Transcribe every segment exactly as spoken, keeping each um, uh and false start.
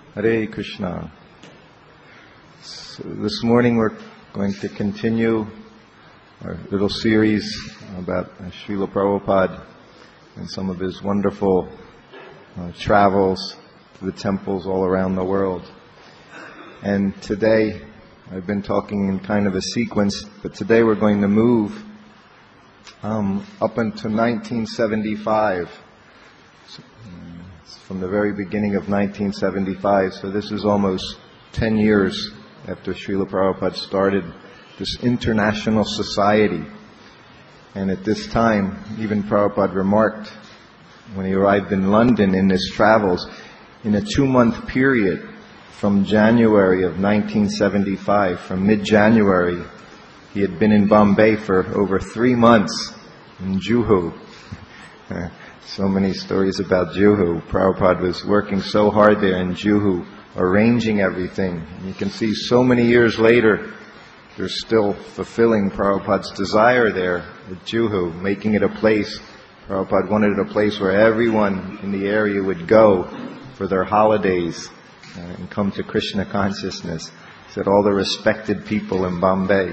Hare Krishna. So this morning we're going to continue our little series about Srila Prabhupada and some of his wonderful uh, travels to the temples all around the world. And today, I've been talking in kind of a sequence, but today we're going to move um, up into nineteen seventy-five. So, it's from the very beginning of nineteen seventy-five, so this is almost ten years after Srila Prabhupada started this international society. And at this time, even Prabhupada remarked when he arrived in London in his travels, in a two-month period from January of nineteen seventy-five, from mid-January, he had been in Bombay for over three months in Juhu. So many stories about Juhu. Prabhupada was working so hard there in Juhu, arranging everything. And you can see so many years later, they're still fulfilling Prabhupada's desire there at Juhu, making it a place. Prabhupada wanted a place where everyone in the area would go for their holidays uh, and come to Krishna consciousness. He said all the respected people in Bombay.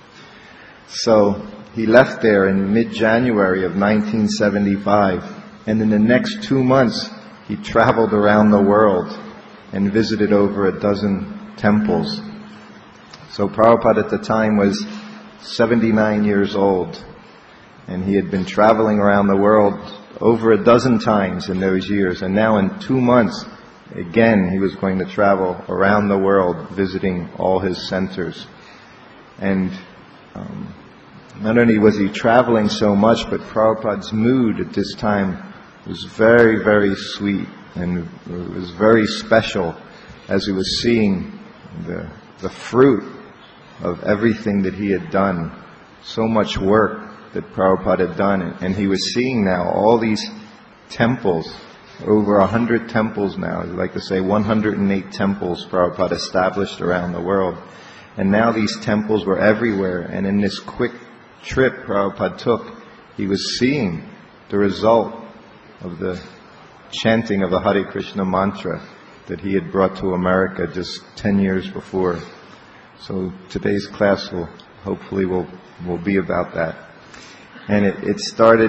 So he left there in mid-January of nineteen seventy-five, and in the next two months he traveled around the world and visited over a dozen temples. So Prabhupada at the time was seventy-nine years old, and he had been traveling around the world over a dozen times in those years, and now in two months, again, he was going to travel around the world visiting all his centers. And um, not only was he traveling so much, but Prabhupada's mood at this time was very, very sweet, and it was very special as he was seeing the, the fruit of everything that he had done. So much work that Prabhupada had done, and he was seeing now all these temples, over a hundred temples now, I'd like to say one hundred eight temples Prabhupada established around the world. And now these temples were everywhere, and in this quick trip Prabhupada took, he was seeing the result of the chanting of the Hare Krishna mantra that he had brought to America just ten years before. So today's class will hopefully will will be about that. And it, it started,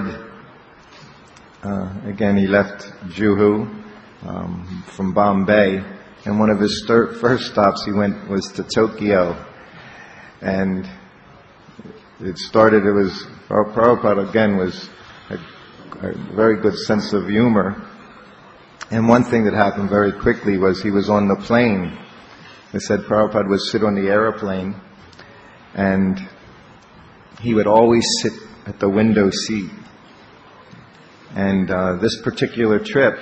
uh, again, he left Juhu um, from Bombay, and one of his stir- first stops he went was to Tokyo. And it started, it was, Prabhupada again was a, a very good sense of humor. And one thing that happened very quickly was he was on the plane. They said Prabhupada would sit on the airplane, and he would always sit at the window seat. And uh, this particular trip,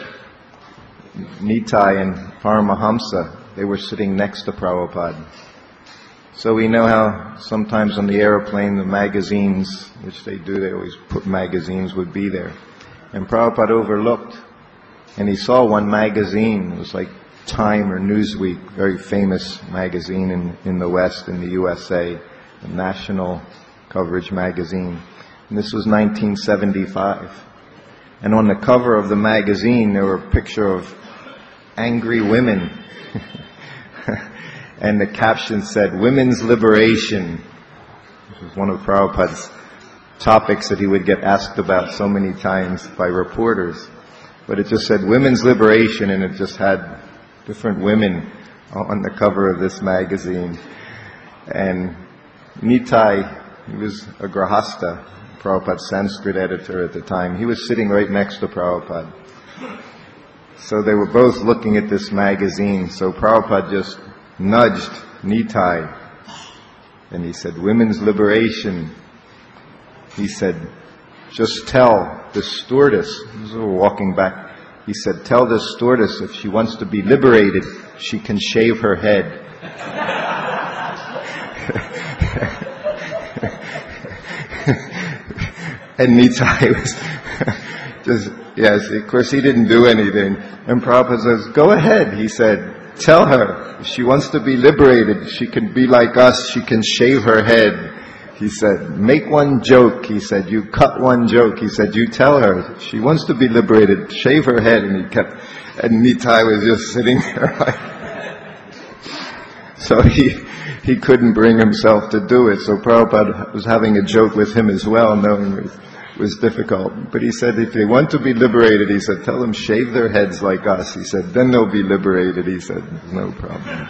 Nitai and Paramahamsa, they were sitting next to Prabhupada. So we know how sometimes on the airplane the magazines, which they do, they always put magazines, would be there. And Prabhupada overlooked, and he saw one magazine. It was like Time or Newsweek, very famous magazine in, in the West, in the U S A, a national coverage magazine. And this was nineteen seventy-five. And on the cover of the magazine there were a picture of angry women. And the caption said, "Women's Liberation." This was one of Prabhupada's topics that he would get asked about so many times by reporters. But it just said Women's Liberation, and it just had different women on the cover of this magazine. And Nitai, he was a Grahasta, Prabhupada's Sanskrit editor at the time. He was sitting right next to Prabhupada. So they were both looking at this magazine. So Prabhupada just nudged Nitai, and he said, "Women's Liberation." He said, "Just tell the stewardess," we were walking back, he said, "tell the stewardess if she wants to be liberated, she can shave her head." And Nitai was just, yes, of course he didn't do anything. And Prabhupada says, "Go ahead," he said, "tell her if she wants to be liberated, she can be like us, she can shave her head." He said, "Make one joke," he said, "you cut one joke," he said, "you tell her, she wants to be liberated, shave her head." And he kept, and Nitai was just sitting there like, So he he couldn't bring himself to do it. So Prabhupada was having a joke with him as well, knowing it was difficult. But he said, if they want to be liberated, he said, tell them shave their heads like us. He said, then they'll be liberated. He said, no problem.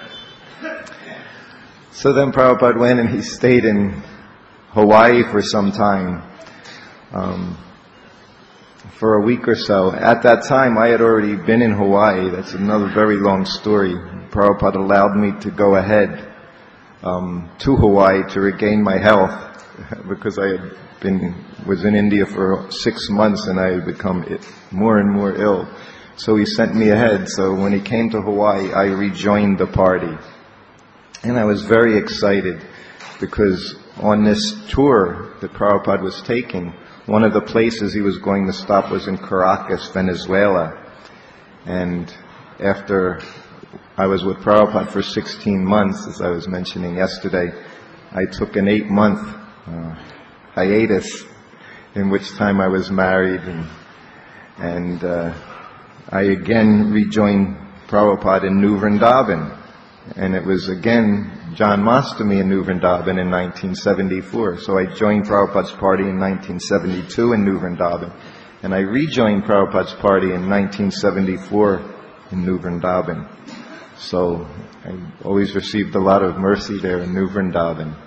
So then Prabhupada went and he stayed in Hawaii for some time, um, for a week or so. At that time, I had already been in Hawaii. That's another very long story. Prabhupada allowed me to go ahead um, to Hawaii to regain my health because I had been was in India for six months and I had become more and more ill. So he sent me ahead. So when he came to Hawaii, I rejoined the party. And I was very excited because on this tour that Prabhupada was taking, one of the places he was going to stop was in Caracas, Venezuela. And after I was with Prabhupada for sixteen months, as I was mentioning yesterday, I took an eight-month uh, hiatus, in which time I was married, and, and uh, I again rejoined Prabhupada in New Vrindavan. And it was again John Mastami in New Vrindavan in nineteen seventy-four. So I joined Prabhupada's party in nineteen seventy-two in New Vrindavan. And I rejoined Prabhupada's party in nineteen seventy-four in New Vrindavan. So I always received a lot of mercy there in New Vrindavan.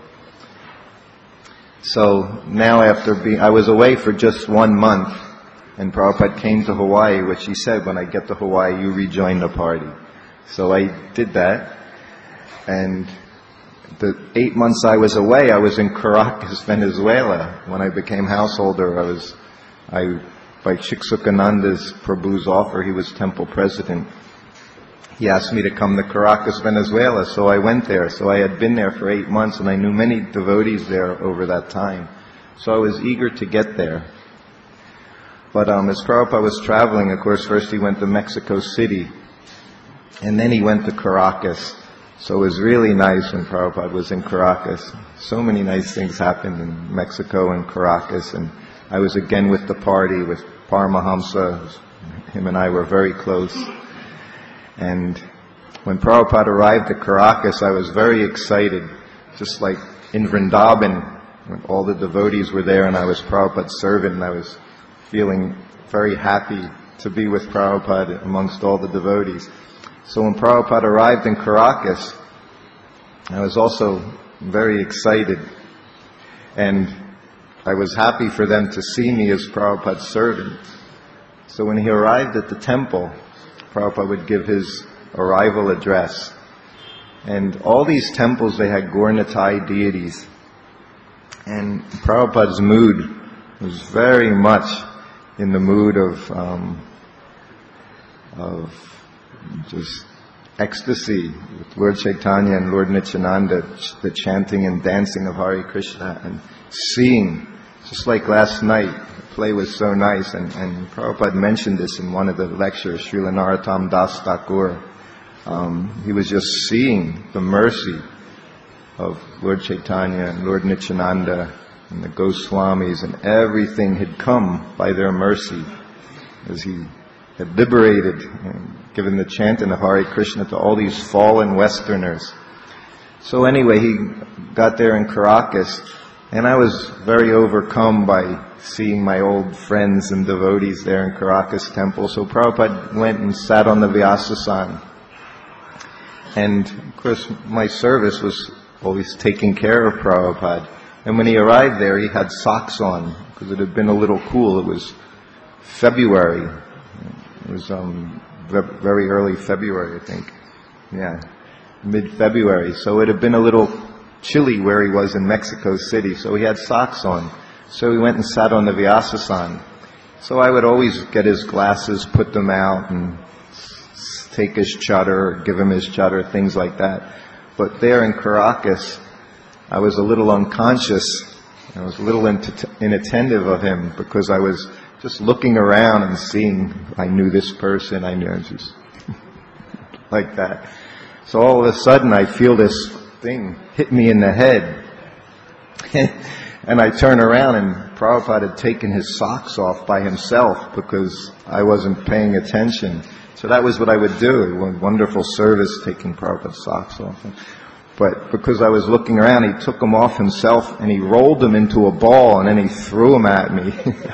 So now after being, I was away for just one month, and Prabhupada came to Hawaii, which he said, when I get to Hawaii, you rejoin the party. So I did that. And the eight months I was away, I was in Caracas, Venezuela. When I became householder, I was, I, by Chiksukananda's Prabhu's offer, he was temple president. He asked me to come to Caracas, Venezuela, so I went there. So I had been there for eight months, and I knew many devotees there over that time. So I was eager to get there. But um, as Prabhupada was traveling, of course, first he went to Mexico City, and then he went to Caracas. So it was really nice when Prabhupada was in Caracas. So many nice things happened in Mexico and Caracas, and I was again with the party, with Paramahamsa. Him and I were very close. And when Prabhupada arrived at Caracas, I was very excited, just like in Vrindavan, when all the devotees were there and I was Prabhupada's servant, and I was feeling very happy to be with Prabhupada amongst all the devotees. So when Prabhupada arrived in Caracas, I was also very excited, and I was happy for them to see me as Prabhupada's servant. So when he arrived at the temple, Prabhupada would give his arrival address. And all these temples, they had Gaura-Nitai deities. And Prabhupada's mood was very much in the mood of um, of just ecstasy with Lord Chaitanya and Lord Nityananda, the chanting and dancing of Hare Krishna and seeing, just like last night, the play was so nice, and, and Prabhupada mentioned this in one of the lectures, Srila Narottam Das Thakur. Um, he was just seeing the mercy of Lord Chaitanya and Lord Nityananda and the Goswamis, and everything had come by their mercy as he had liberated and given the chanting of Hare Krishna to all these fallen Westerners. So anyway, he got there in Caracas, and I was very overcome by seeing my old friends and devotees there in Caracas temple. So Prabhupada went and sat on the Vyasasana. And of course my service was always taking care of Prabhupada. And when he arrived there, he had socks on, because it had been a little cool. It was February. It was um, very early February, I think. Yeah, mid-February. So it had been a little chilly where he was in Mexico City, so he had socks on. So he went and sat on the Vyasasana. So I would always get his glasses, put them out, and take his chatter, give him his chatter, things like that. But there in Caracas, I was a little unconscious. I was a little inattentive of him, because I was just looking around and seeing, I knew this person, I knew, just like that. So all of a sudden I feel this thing hit me in the head. And I turn around, and Prabhupada had taken his socks off by himself because I wasn't paying attention. So that was what I would do. A wonderful service, taking Prabhupada's socks off. But because I was looking around, he took them off himself and he rolled them into a ball and then he threw them at me.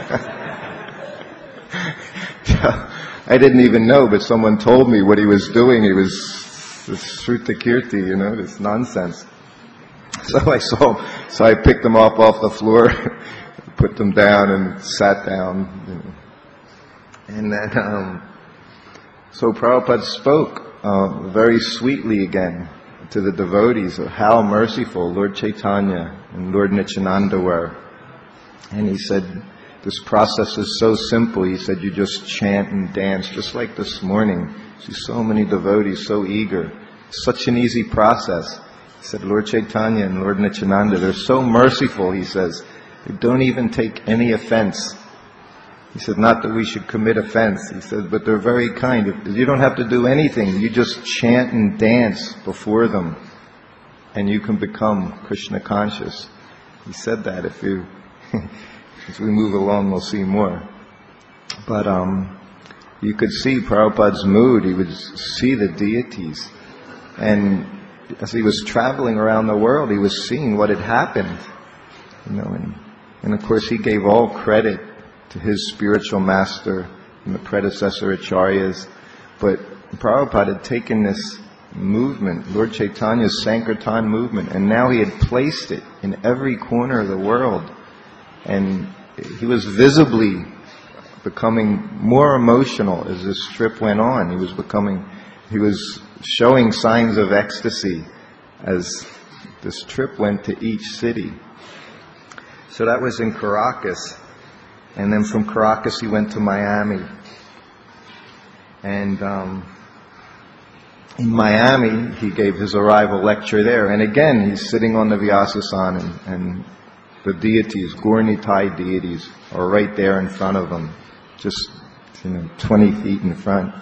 I didn't even know, but someone told me what he was doing. He was this Shruta Kirti, you know, this nonsense. So I saw, so I picked them up off the floor, put them down and sat down. You know. And then, um, so Prabhupada spoke uh, very sweetly again to the devotees of how merciful Lord Chaitanya and Lord Nityananda were. And he said, this process is so simple. He said, you just chant and dance, just like this morning. See so many devotees, so eager. Such an easy process. He said, Lord Chaitanya and Lord Nityananda, they're so merciful, he says. They don't even take any offense. He said, not that we should commit offense. He said, but they're very kind. You don't have to do anything. You just chant and dance before them, and you can become Krishna conscious. He said that. If you, as we move along, we'll see more. But um, you could see Prabhupada's mood. He would see the deities. And as he was traveling around the world, he was seeing what had happened. You know, and, and of course he gave all credit to his spiritual master and the predecessor acharyas. But Prabhupada had taken this movement, Lord Chaitanya's Sankirtan movement, and now he had placed it in every corner of the world. And he was visibly becoming more emotional as this trip went on. He was becoming, he was showing signs of ecstasy as this trip went to each city. So that was in Caracas. And then from Caracas he went to Miami. And um, in Miami he gave his arrival lecture there. And again he's sitting on the Vyasasana, and, and the deities, Gaura-Nitai deities, are right there in front of him, just you know twenty feet in front.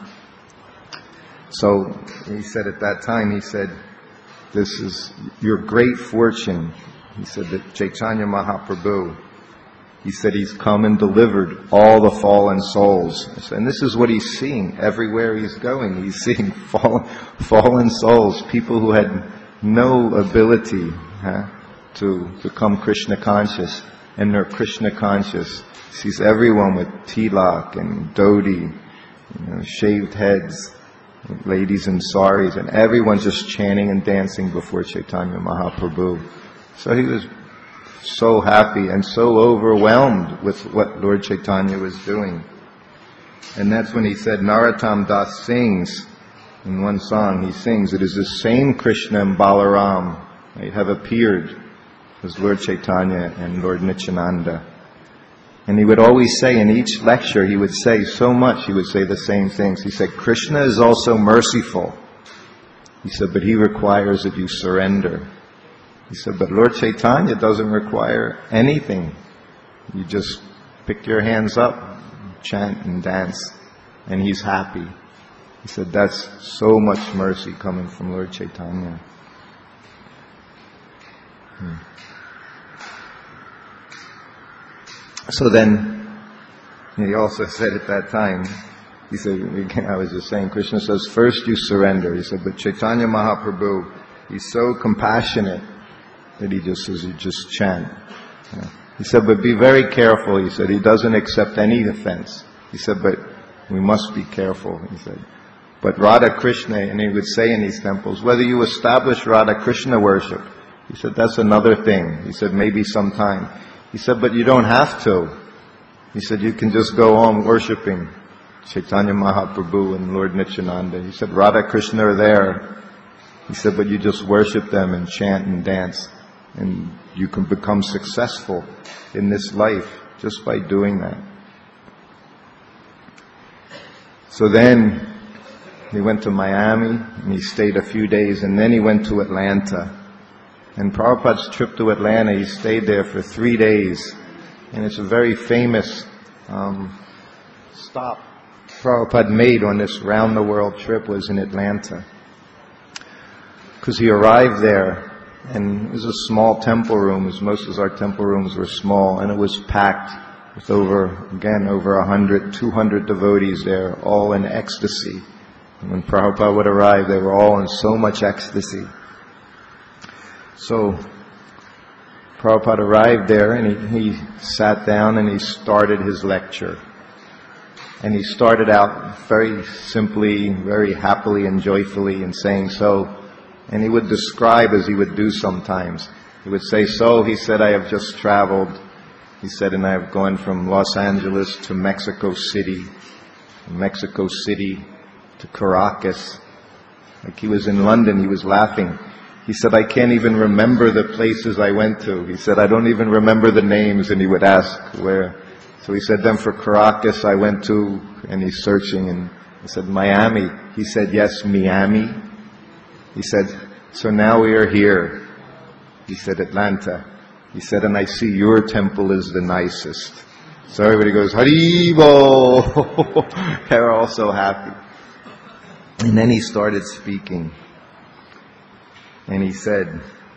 So he said at that time, he said, this is your great fortune. He said that Chaitanya Mahaprabhu, he said he's come and delivered all the fallen souls. And this is what he's seeing everywhere he's going. He's seeing fallen, fallen souls, people who had no ability huh, to become Krishna conscious. And they're Krishna conscious. He sees everyone with tilak and dhoti, you know, shaved heads, ladies in saris, and everyone just chanting and dancing before Chaitanya Mahaprabhu. So he was so happy and so overwhelmed with what Lord Chaitanya was doing. And that's when he said, Narottam Das sings, in one song he sings, it is the same Krishna and Balaram right, have appeared as Lord Chaitanya and Lord Nityananda. And he would always say in each lecture, he would say so much, he would say the same things. He said, Krishna is also merciful. He said, but he requires that you surrender. He said, but Lord Chaitanya doesn't require anything. You just pick your hands up, chant and dance, and he's happy. He said, that's so much mercy coming from Lord Chaitanya. Hmm. So then, he also said at that time, he said, again, I was just saying, Krishna says, first you surrender. He said, but Chaitanya Mahaprabhu, he's so compassionate that he just says, you just chant. Yeah. He said, but be very careful. He said, he doesn't accept any offense. He said, but we must be careful. He said, but Radha Krishna, and he would say in these temples, whether you establish Radha Krishna worship, he said, that's another thing. He said, maybe sometime. He said, but you don't have to. He said, you can just go on worshipping Chaitanya Mahaprabhu and Lord Nityananda. He said, Radha Krishna are there. He said, but you just worship them and chant and dance. And you can become successful in this life just by doing that. So then he went to Miami and he stayed a few days, and then he went to Atlanta. And Prabhupada's trip to Atlanta, he stayed there for three days. And it's a very famous um, stop Prabhupada made on this round-the-world trip was in Atlanta. Because he arrived there, and it was a small temple room, as most of our temple rooms were small, and it was packed with over, again, over a hundred, two hundred devotees there, all in ecstasy. And when Prabhupada would arrive, they were all in so much ecstasy. So Prabhupada arrived there and he, he sat down and he started his lecture. And he started out very simply, very happily and joyfully in saying so. And he would describe as he would do sometimes. He would say, so, he said, I have just traveled. He said, and I have gone from Los Angeles to Mexico City, from Mexico City to Caracas. Like he was in London, he was laughing. He said, I can't even remember the places I went to. He said, I don't even remember the names. And he would ask where. So he said, then for Caracas I went to, and he's searching, and he said, Miami. He said, yes, Miami. He said, so now we are here. He said, Atlanta. He said, and I see your temple is the nicest. So everybody goes, Haribo! They're all so happy. And then he started speaking. And he said,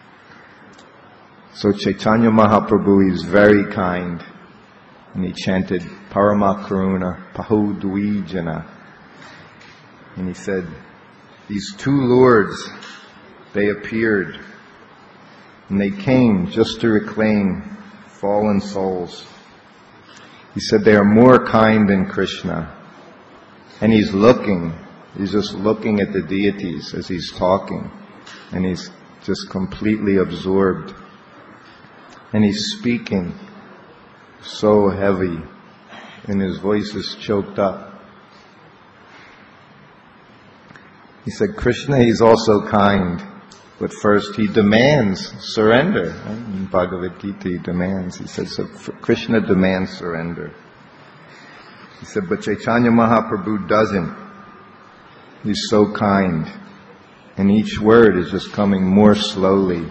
so Chaitanya Mahaprabhu is very kind. And he chanted, Parama Karuna, Pahu Dvijana. And he said, these two lords, they appeared. And they came just to reclaim fallen souls. He said they are more kind than Krishna. And he's looking, he's just looking at the deities as he's talking. And he's just completely absorbed. And he's speaking so heavy, and his voice is choked up. He said, Krishna, he's also kind, but first he demands surrender. In Bhagavad Gita he demands, he said, so Krishna demands surrender. He said, but Chaitanya Mahaprabhu doesn't. He's so kind. And each word is just coming more slowly.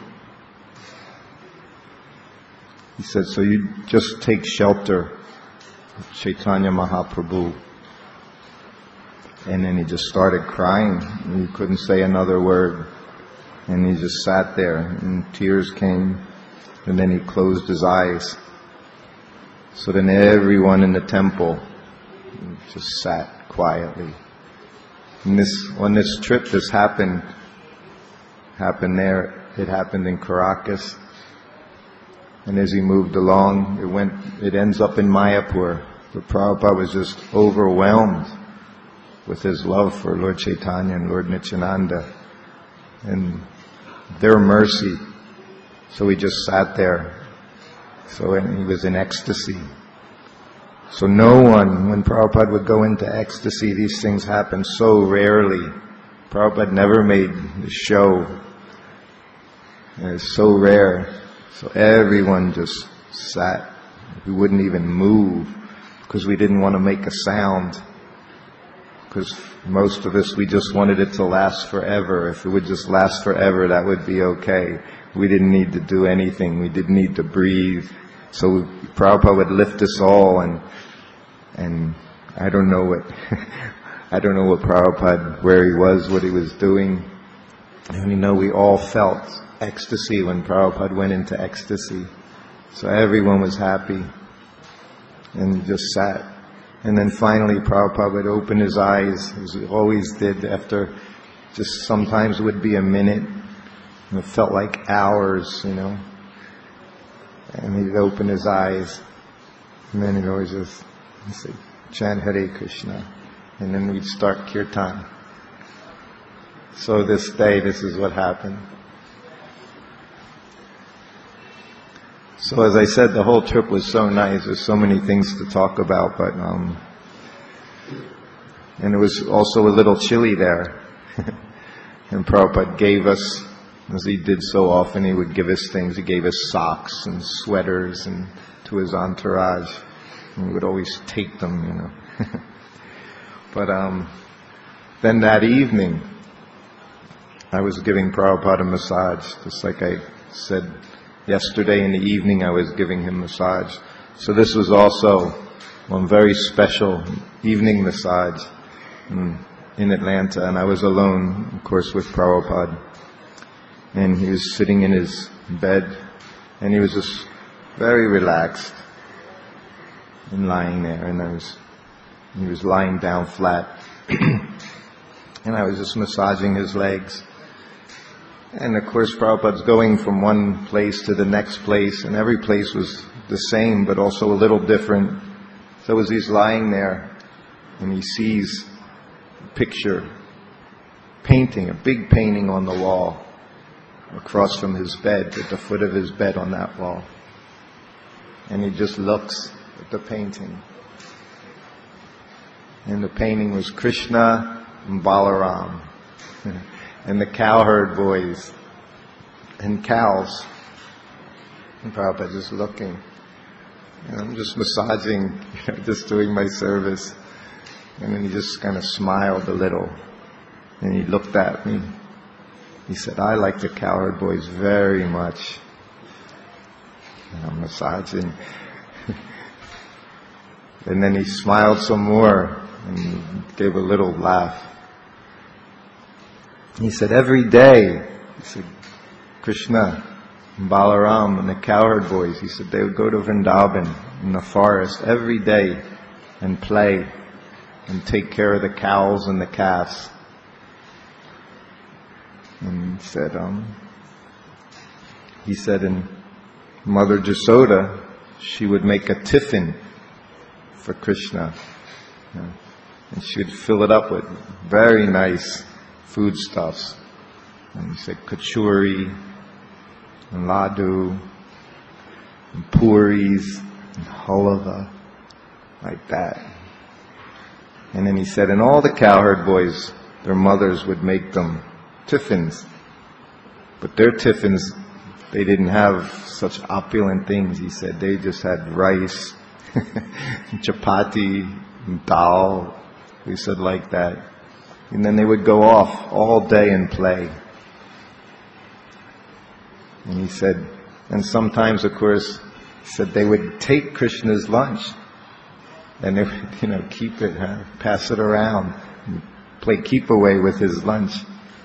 He said, so you just take shelter of Chaitanya Mahaprabhu. And then he just started crying. And he couldn't say another word. And he just sat there, and tears came. And then he closed his eyes. So then everyone in the temple just sat quietly. And this, on this trip, this happened, happened there. It happened in Caracas. And as he moved along, it went, it ends up in Mayapur. But Prabhupada was just overwhelmed with his love for Lord Chaitanya and Lord Nityananda and their mercy. So he just sat there. So and he was in ecstasy. So no one, when Prabhupada would go into ecstasy, these things happen so rarely. Prabhupada never made the show. It's so rare. So everyone just sat. We wouldn't even move because we didn't want to make a sound. Because most of us, we just wanted it to last forever. If it would just last forever, that would be okay. We didn't need to do anything. We didn't need to breathe. So Prabhupada would lift us all, and and I don't know what I don't know what Prabhupada, where he was, what he was doing. I only know we all felt ecstasy when Prabhupada went into ecstasy. So everyone was happy and just sat. And then finally Prabhupada would open his eyes, as he always did, after just sometimes it would be a minute. And it felt like hours, you know. And he'd open his eyes, and then he'd always just say, chant Hare Krishna. And then we'd start kirtan. So this day, this is what happened. So as I said, the whole trip was so nice. There's so many things to talk about, but um, and it was also a little chilly there. And Prabhupada gave us, as he did so often, he would give us things. He gave us socks and sweaters and to his entourage. And we would always take them, you know. But um, then that evening, I was giving Prabhupada a massage, just like I said yesterday in the evening I was giving him massage. So this was also one very special evening massage in, in Atlanta, and I was alone, of course, with Prabhupada. And he was sitting in his bed, and he was just very relaxed and lying there, and I was, he was lying down flat, and I was just massaging his legs. And of course, Prabhupada's going from one place to the next place, and every place was the same, but also a little different. So as he's lying there, and he sees a picture, painting, a big painting on the wall, across from his bed, at the foot of his bed on that wall. And he just looks at the painting. And the painting was Krishna and Balaram. And the cowherd boys and cows. And Prabhupada just looking. And I'm just massaging, you know, just doing my service. And then he just kind of smiled a little. And he looked at me. He said, I like the cowherd boys very much. And I'm massaging. And then he smiled some more and gave a little laugh. He said, every day, he said, Krishna and Balaram and the cowherd boys, he said, they would go to Vrindavan in the forest every day and play and take care of the cows and the calves. And he said, um, he said, and Mother Jasoda, she would make a tiffin for Krishna. You know, and she would fill it up with very nice foodstuffs. And he said kachuri, and laddu, and puris, and halava, like that. And then he said, and all the cowherd boys, their mothers would make them tiffins. But their tiffins, they didn't have such opulent things. He said they just had rice, chapati, and dal. He said like that. And then they would go off all day and play. And he said, and sometimes, of course, he said they would take Krishna's lunch. And they would, you know, keep it, huh? Pass it around, and play keep away with his lunch.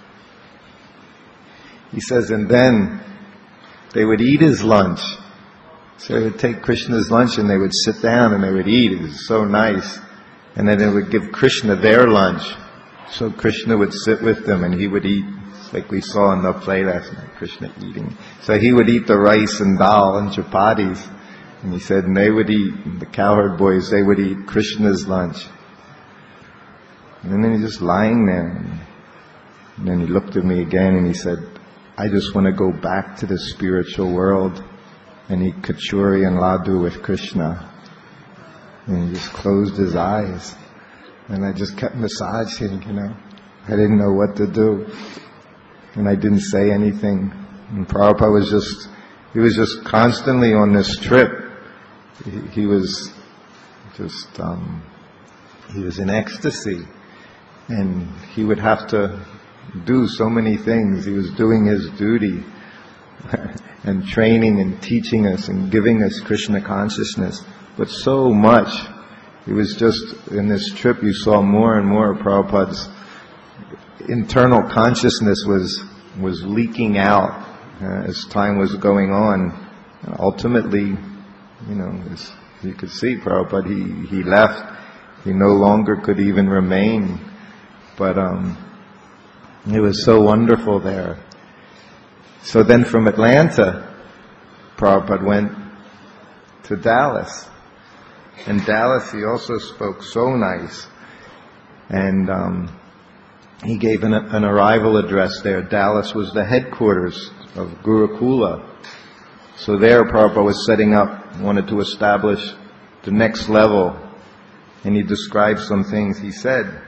He says, and then they would eat his lunch. So they would take Krishna's lunch and they would sit down and they would eat. It was so nice. And then they would give Krishna their lunch. So Krishna would sit with them and he would eat, like we saw in the play last night, Krishna eating. So he would eat the rice and dal and chapatis. And he said, and they would eat, the cowherd boys, they would eat Krishna's lunch. And then he's just lying there. And then he looked at me again and he said, I just want to go back to the spiritual world and eat kachuri and laddu with Krishna. And he just closed his eyes. And I just kept massaging, you know. I didn't know what to do. And I didn't say anything. And Prabhupada was just, he was just constantly on this trip. He, he was just, um, he was in ecstasy. And he would have to do so many things. He was doing his duty and training and teaching us and giving us Krishna consciousness. But so much. It was just, in this trip you saw more and more of Prabhupada's internal consciousness was was leaking out uh, as time was going on. And ultimately, you know, as you could see, Prabhupada, he, he left. He no longer could even remain. But um, it was so wonderful there. So then from Atlanta, Prabhupada went to Dallas. In Dallas, he also spoke so nice. And um, he gave an, an arrival address there. Dallas was the headquarters of Gurukula. So there, Prabhupada was setting up, wanted to establish the next level. And he described some things. He said,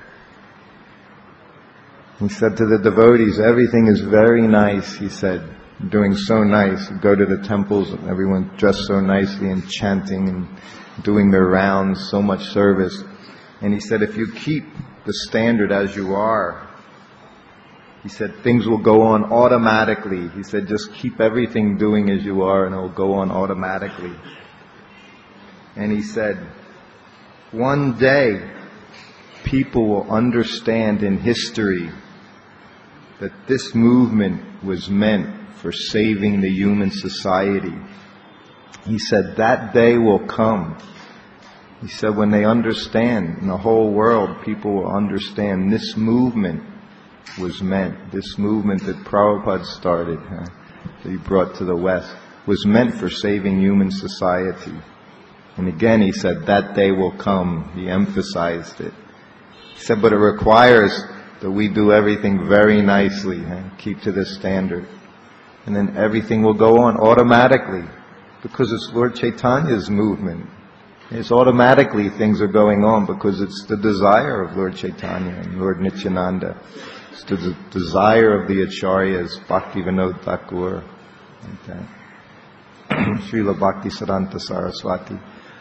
he said to the devotees, everything is very nice, he said. Doing so nice. Go to the temples and everyone dressed so nicely and chanting and doing their rounds, so much service. And he said, if you keep the standard as you are, he said, things will go on automatically. He said, just keep everything doing as you are and it will go on automatically. And he said, one day people will understand in history that this movement was meant for saving the human society. He said, that day will come. He said, when they understand, in the whole world, people will understand this movement was meant. This movement that Prabhupada started, huh, that he brought to the West, was meant for saving human society. And again, he said, that day will come. He emphasized it. He said, but it requires that we do everything very nicely, huh, keep to this standard. And then everything will go on automatically, because it's Lord Chaitanya's movement. It's automatically things are going on because it's the desire of Lord Chaitanya and Lord Nityananda. It's the d- desire of the Acharyas, Bhaktivinoda Thakur, like that. Srila Bhaktisiddhanta Saraswati.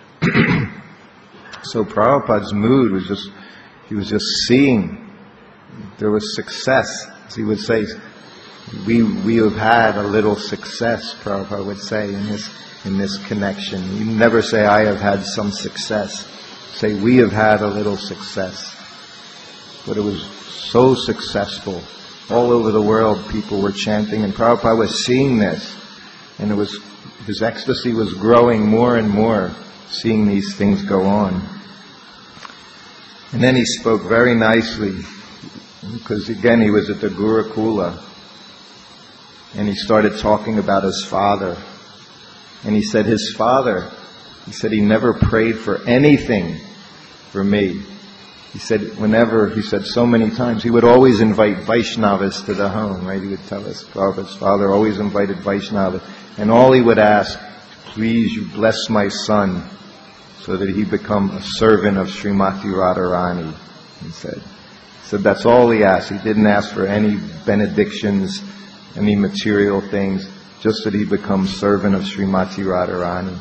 So Prabhupada's mood was just, he was just seeing there was success. As he would say, we we have had a little success, Prabhupada would say, in this in this connection. You never say, I have had some success. Say, we have had a little success. But it was so successful. All over the world people were chanting, and Prabhupada was seeing this. And it was, his ecstasy was growing more and more, seeing these things go on. And then he spoke very nicely, because again he was at the Gurukula, and he started talking about his father. And he said his father, he said he never prayed for anything for me. He said whenever, he said so many times, he would always invite Vaishnavas to the home, right? He would tell us, Prabhupada's father always invited Vaishnavas. And all he would ask, please you bless my son so that he become a servant of Srimati Radharani, he said. He said that's all he asked. He didn't ask for any benedictions, any material things, just that he become servant of Srimati Radharani.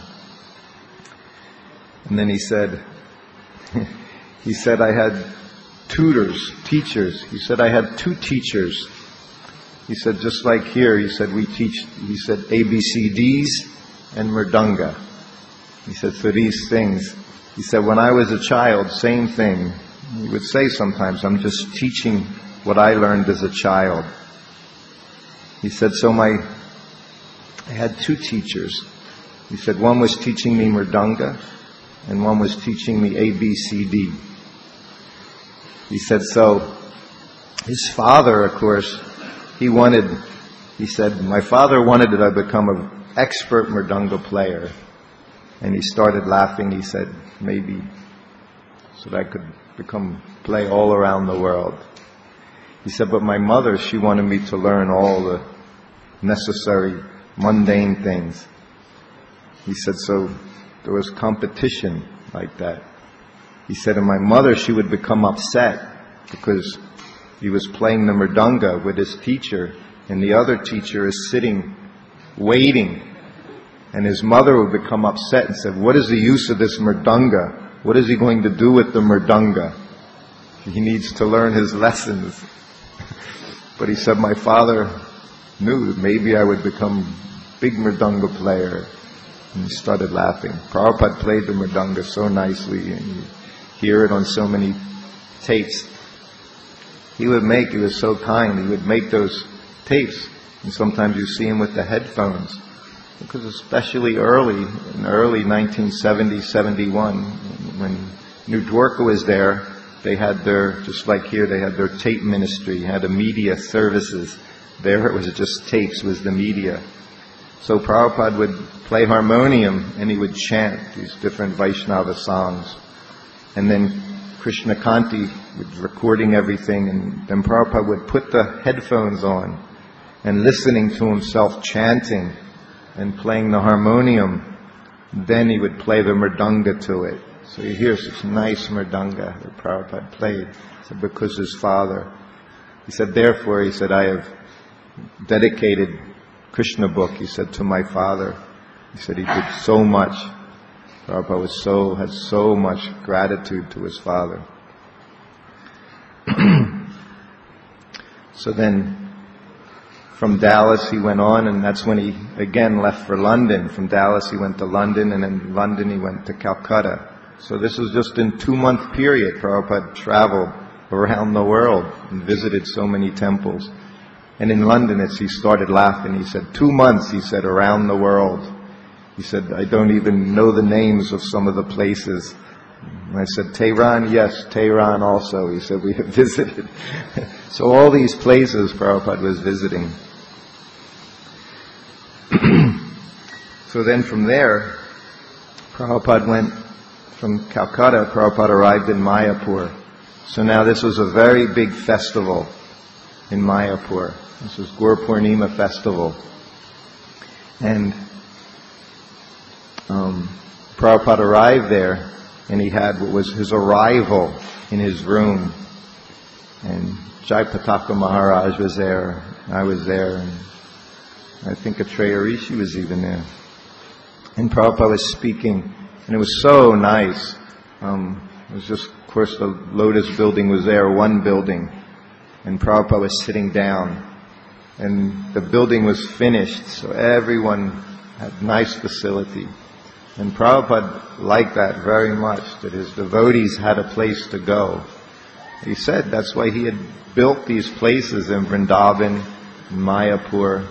And then he said, he said, I had tutors, teachers. He said, I had two teachers. He said, just like here, he said, we teach, he said, A B C Ds and Mridanga. He said, for these things. He said, when I was a child, same thing. He would say sometimes, I'm just teaching what I learned as a child. He said, so my, I had two teachers. He said, one was teaching me Mridanga, and one was teaching me A B C D. He said, so his father, of course, he wanted, he said, my father wanted that I become an expert Mridanga player. And he started laughing. He said, maybe, so that I could become, play all around the world. He said, but my mother, she wanted me to learn all the necessary, mundane things. He said, so there was competition like that. He said, and my mother, she would become upset because he was playing the Mridanga with his teacher, and the other teacher is sitting, waiting. And his mother would become upset and said, what is the use of this Mridanga? What is he going to do with the Mridanga? He needs to learn his lessons. But he said, my father knew that maybe I would become a big Mridanga player. And he started laughing. Prabhupada played the Mridanga so nicely, and you hear it on so many tapes. He would make, he was so kind, he would make those tapes, and sometimes you see him with the headphones. Because especially early, in early nineteen seventy, seventy-one, when New Dwarka was there, they had their, just like here, they had their tape ministry, had a media services. There it was just tapes, was the media. So Prabhupada would play harmonium and he would chant these different Vaishnava songs. And then Krishnakanti was recording everything, and then Prabhupada would put the headphones on and listening to himself chanting and playing the harmonium. Then he would play the Mridanga to it. So you hear such nice Mridanga that Prabhupada played. So because his father, he said, therefore, he said, I have dedicated Krishna book, he said, to my father. He said he did so much. Prabhupada was so, had so much gratitude to his father. So then, from Dallas he went on, and that's when he again left for London. From Dallas he went to London, and in London he went to Calcutta. So this was just in two-month period. Prabhupada traveled around the world and visited so many temples. And in London, it's, he started laughing. He said, two months, he said, around the world. He said, I don't even know the names of some of the places. And I said, Tehran? Yes, Tehran also. He said, we have visited. So all these places Prabhupada was visiting. So then from there, Prabhupada went from Calcutta, Prabhupada arrived in Mayapur. So now this was a very big festival in Mayapur. This was Gur Purnima festival. And um, Prabhupada arrived there, and he had what was his arrival in his room. And Jayapataka Maharaj was there, I was there, and I think Atreya Rishi was even there. And Prabhupada was speaking, and it was so nice. Um, it was just, of course, the Lotus building was there, one building, and Prabhupada was sitting down. And the building was finished, so everyone had nice facility. And Prabhupada liked that very much, that his devotees had a place to go. He said that's why he had built these places in Vrindavan, Mayapur,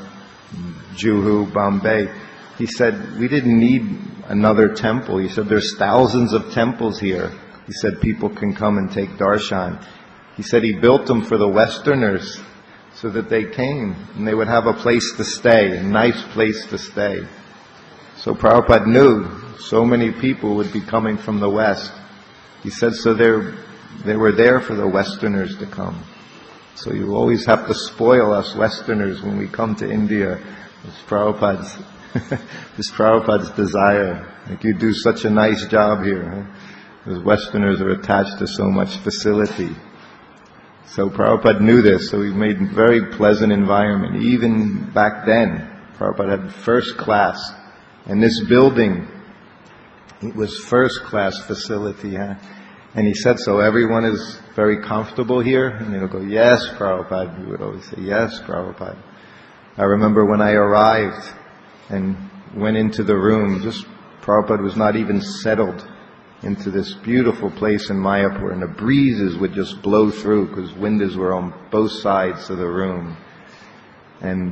Juhu, Bombay. He said, we didn't need another temple. He said, there's thousands of temples here. He said, people can come and take darshan. He said he built them for the Westerners so that they came and they would have a place to stay, a nice place to stay. So Prabhupada knew so many people would be coming from the West. He said, so they're, they were there for the Westerners to come. So you always have to spoil us Westerners when we come to India. It's Prabhupada's, it's Prabhupada's desire. Like, you do such a nice job here. Huh? Because Westerners are attached to so much facility. So Prabhupada knew this, so he made a very pleasant environment. Even back then, Prabhupada had first class. And this building, it was first class facility. Huh? And he said, so everyone is very comfortable here? And they would go, yes, Prabhupada. We would always say, yes, Prabhupada. I remember when I arrived and went into the room, just Prabhupada was not even settled into this beautiful place in Mayapur, and the breezes would just blow through because windows were on both sides of the room. And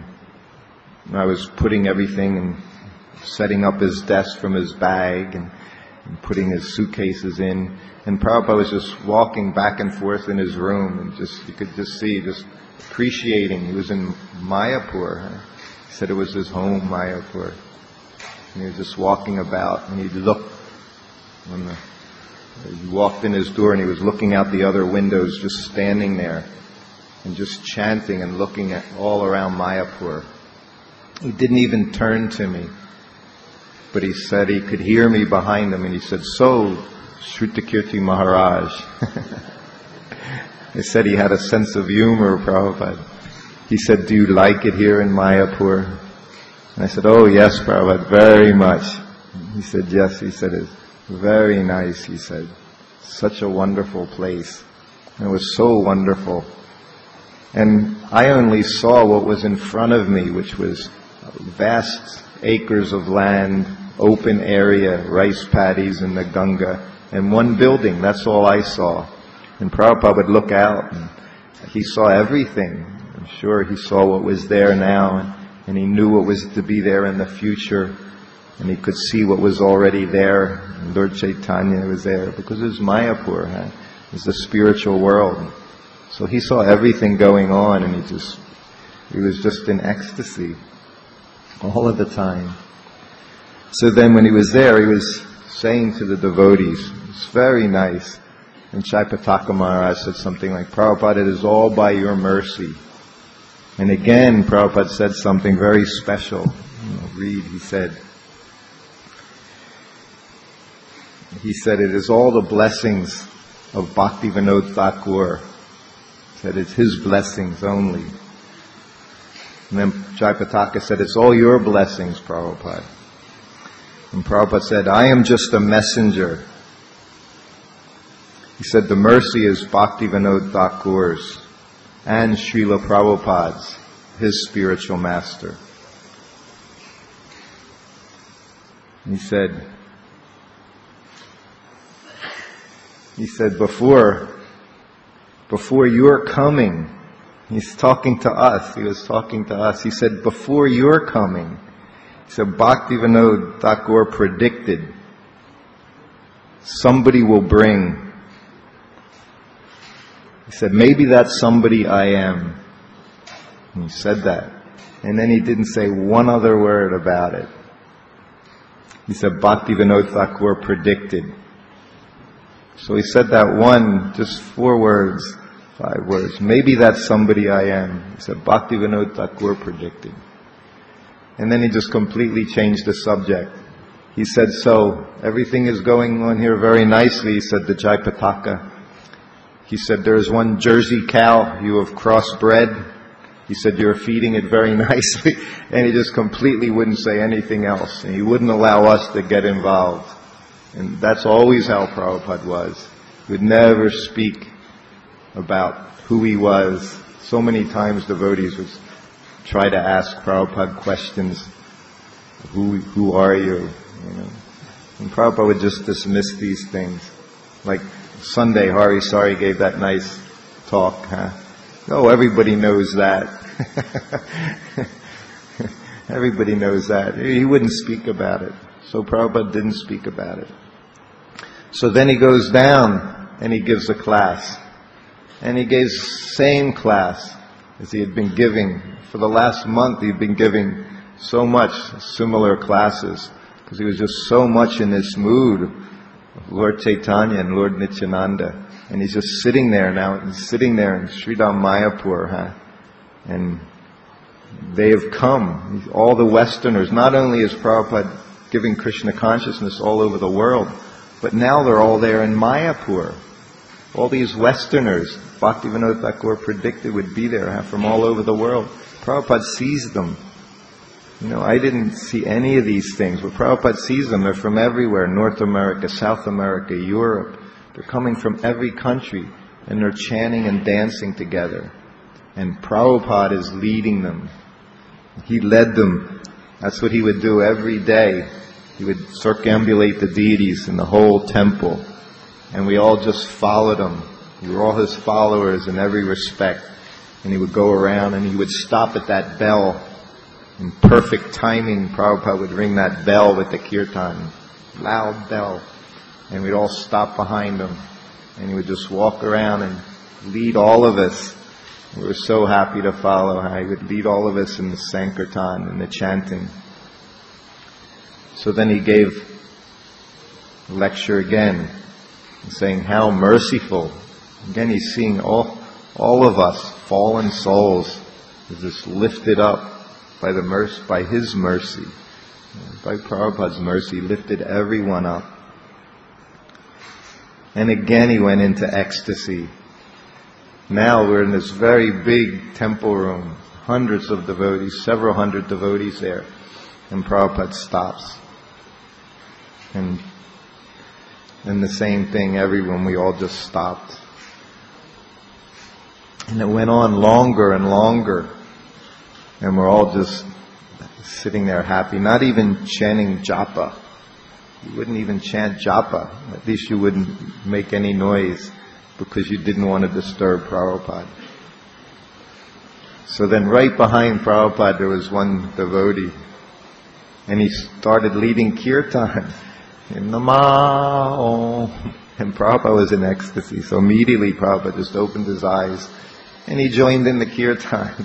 I was putting everything and setting up his desk from his bag and, and putting his suitcases in. And Prabhupada was just walking back and forth in his room, and just, you could just see, just appreciating. He was in Mayapur. He said it was his home, Mayapur. And he was just walking about, and he'd look when the, he walked in his door, and he was looking out the other windows, just standing there and just chanting and looking at all around Mayapur. He didn't even turn to me, but he said he could hear me behind him, and he said, so, Shrutakirti Maharaj. He said he had a sense of humor, Prabhupada. He said, do you like it here in Mayapur? And I said, oh yes, Prabhupada, very much. He said, yes. He said, it's very nice, he said. Such a wonderful place. And it was so wonderful. And I only saw what was in front of me, which was vast acres of land, open area, rice paddies in the Ganga, and one building. That's all I saw. And Prabhupada would look out, and he saw everything. I'm sure he saw what was there now, and, and he knew what was to be there in the future. And he could see what was already there. And Lord Chaitanya was there, because it was Mayapur. Huh? It was the spiritual world. So he saw everything going on, and he just, he was just in ecstasy all of the time. So then when he was there, he was saying to the devotees, it's very nice. And Jayapataka Maharaj said something like, Prabhupada, it is all by your mercy. And again, Prabhupada said something very special. You know, read, he said, he said, it is all the blessings of Bhaktivinoda Thakur. He said, it's his blessings only. And then Jayapataka said, it's all your blessings, Prabhupada. And Prabhupada said, I am just a messenger. He said, the mercy is Bhaktivinoda Thakur's and Srila Prabhupada's, his spiritual master. He said, he said, before, before your coming, he's talking to us, he was talking to us, he said, before your coming, he said, Bhaktivinoda Thakur predicted somebody will bring. He said, maybe that's somebody I am. And he said that. And then he didn't say one other word about it. He said, Bhaktivinoda Thakur predicted. So he said that one, just four words, five words. Maybe that's somebody I am. He said, Bhaktivinoda Thakur predicted. And then he just completely changed the subject. He said, so, everything is going on here very nicely, he said, the Jaipataka. He said, there is one Jersey cow you have crossbred. He said, you're feeding it very nicely. And he just completely wouldn't say anything else. And he wouldn't allow us to get involved. And that's always how Prabhupada was. He would never speak about who he was. So many times devotees would try to ask Prabhupada questions. Who who are you? You know? And Prabhupada would just dismiss these things. Like Sunday, Hari Sari gave that nice talk, huh? Oh, everybody knows that. Everybody knows that. He wouldn't speak about it. So Prabhupada didn't speak about it. So then he goes down and he gives a class. And he gave same class as he had been giving. For the last month he'd been giving so much similar classes. Because he was just so much in this mood of Lord Chaitanya and Lord Nityananda. And he's just sitting there now, he's sitting there in Sridham Mayapur, huh? And they have come, all the Westerners, not only is Prabhupada giving Krishna consciousness all over the world, but now they're all there in Mayapur. All these Westerners, Bhaktivinoda Thakur predicted would be there, huh? From all over the world. Prabhupada sees them. You know, I didn't see any of these things, but Prabhupada sees them. They're from everywhere, North America, South America, Europe. They're coming from every country, and they're chanting and dancing together. And Prabhupada is leading them. He led them. That's what he would do every day. He would circumambulate the deities in the whole temple. And we all just followed him. We were all his followers in every respect. And he would go around and he would stop at that bell. In perfect timing, Prabhupada would ring that bell with the kirtan. Loud bell. And we'd all stop behind him. And he would just walk around and lead all of us. We were so happy to follow how he would lead all of us in the Sankirtan and the chanting. So then he gave a lecture again, saying how merciful. Again he's seeing all, all of us, fallen souls, is just lifted up by the mercy, by his mercy. By Prabhupada's mercy, lifted everyone up. And again he went into ecstasy. Now we're in this very big temple room. Hundreds of devotees, several hundred devotees there. And Prabhupada stops. And and the same thing, everyone, we all just stopped. And it went on longer and longer. And we're all just sitting there happy, not even chanting japa. You wouldn't even chant japa. At least you wouldn't make any noise because you didn't want to disturb Prabhupada. So then right behind Prabhupada there was one devotee. And he started leading kirtan. And Namo. And Prabhupada was in ecstasy. So immediately Prabhupada just opened his eyes and he joined in the kirtan.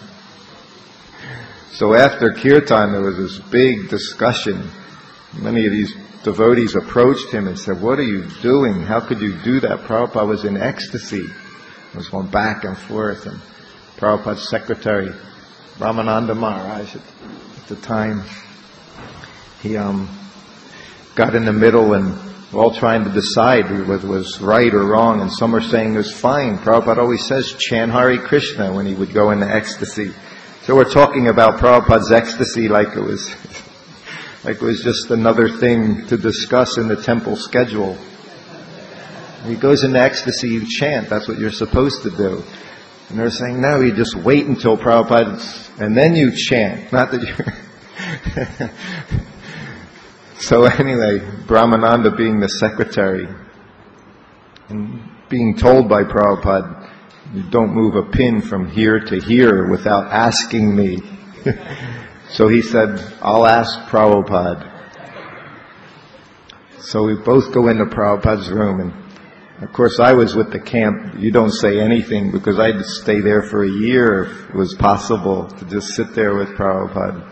So after kirtan there was this big discussion. Many of these devotees approached him and said, what are you doing? How could you do that? Prabhupada was in ecstasy. It was going back and forth. And Prabhupada's secretary, Ramananda Maharaj, at, at the time, he um, got in the middle and we're all trying to decide whether it was right or wrong. And some were saying it was fine. Prabhupada always says, chant Hare Krishna when he would go into ecstasy. So we're talking about Prabhupada's ecstasy like it was... like it was just another thing to discuss in the temple schedule. He goes into ecstasy, you chant, that's what you're supposed to do. And they're saying, no, you just wait until Prabhupada, and then you chant, not that you... So anyway, Brahmananda being the secretary, and being told by Prabhupada, you don't move a pin from here to here without asking me. So he said, I'll ask Prabhupada. So we both go into Prabhupada's room, and of course I was with the camp. You don't say anything, because I'd stay there for a year if it was possible to just sit there with Prabhupada.